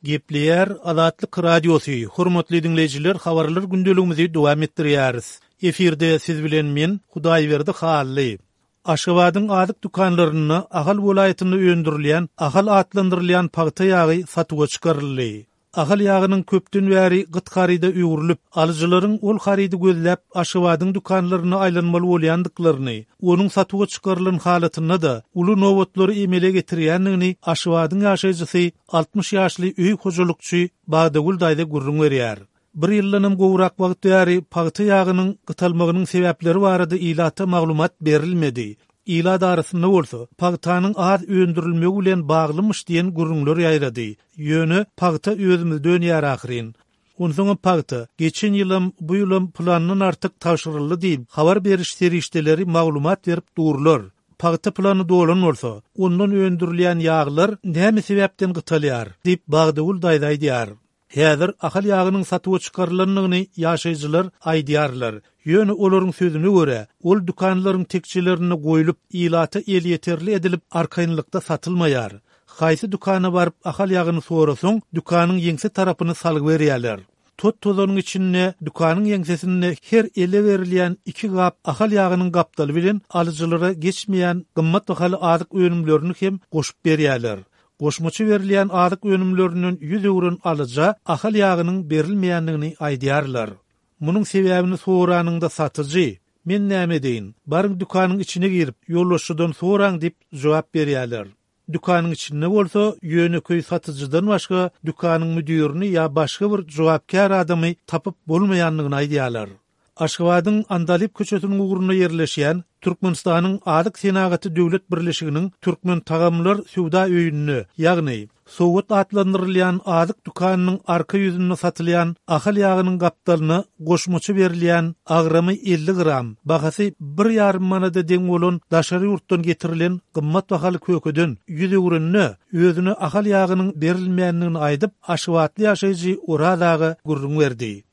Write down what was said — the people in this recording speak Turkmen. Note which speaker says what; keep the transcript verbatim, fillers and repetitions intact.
Speaker 1: Gepleyer Azatlyk Radiosu. Hormatly dinleyijiler, habarlar gündeligimizi dowam etdirýäris. Efirde siz bilen men Hudaýberdi Hally. Aşgabatyň adyk dukanlaryny Agal welaýatyny öndürilýän, agal atlandyrylýan pagta ýagy satýa çykaryldy. Agal ýagynyň köpden bäri gytgaryda öwrülip, alyjylaryň ol harydy gözläp aşgabatyň dukanlaryna aýlanmaly bolýandyklaryny, onuň satýa çykarylan halatyna da uly nowatlary emele getirýändigini aşgabatyň ýaşaýjysy altmış ýaşly öý hojulukçy Bagdagul daýda gurrun berýär. Bir ýyllanam gowrak wagt ýary pagta ýagynyň gytalmagynyň sebäpleri barada ilata maglumat berilmedi. İla darysynda bolsa, pagtanyň az öndürilmegi bilen baglymış diýen gurrunlar ýaýrady. Ýöne pagta özümizden ýar ahyrin. Onsoň pagta geçen ýylym bu ýylym planyndan artyk taşyryldy diýip habar beriş serişdeleri maglumat berip durlar. Pagta plany dolan bolsa, ondan öndürilýän ýaglar näme sebäpden gytalýar diýip Bagdagul daýda aýdýar. Häzir ahal ýagynyň satýa çykarylanlygyny ýaşaýjylar aýdýarlar. Ýöne olaryň sözüne görä, ol dukanlaryň tekçilerini goýulyp, ilata el ýeterli edilip arkaýynlykda satylmaýar. Haýsy dukana baryp ahal ýagyny sorasaň, dukanyň ýeňse tarapyny salyp berýärler. Tot tozanyň içinde dukanyň ýeňsesinde her ele berilýän iki gap ahal ýagynyň gapdaly bilen alyjylara geçmeýän gymmat bahaly adyk önümlerini hem goşup berýärler. Goşmaçy berilýän adyk önümleriniň ýüz eurun alyja ahal ýagynyň berilmeýändigini aýdýarlar. Munyň sebäbini soranyňda satyjy, men näme deýin, baryň dukanyň içine girip ýollaşydan soraň diýip jogap berýärler. Dukanyň içinde bolsa, ýöneköý satyjydan başga dukanyň müdirini ýa başga bir jogapkar adamy tapyp bolmaýanlygyny aýdýarlar. Aşgabatyň Andalip köçesiniň ugruna ýerleşýän Türkmenistanyň adyk senagaty döwlet birleşiginiň Türkmen tagamlar suwda öýünni, ýagny sowat atlandyrylýan adyk dukanynyň arka ýüzünde satylýan ahal ýagynyň gapdalyny goşmaçy berilýän agramy elli gram, bahasy bir ýarym manada deň bolan daşary ýurtdan getirilen gymmat bahaly kökeden ýüz eurony özüne ahal ýagynyň berilmeýändigini aýdyp aşgabatly ýaşaýjy oradagy gurrun berdi.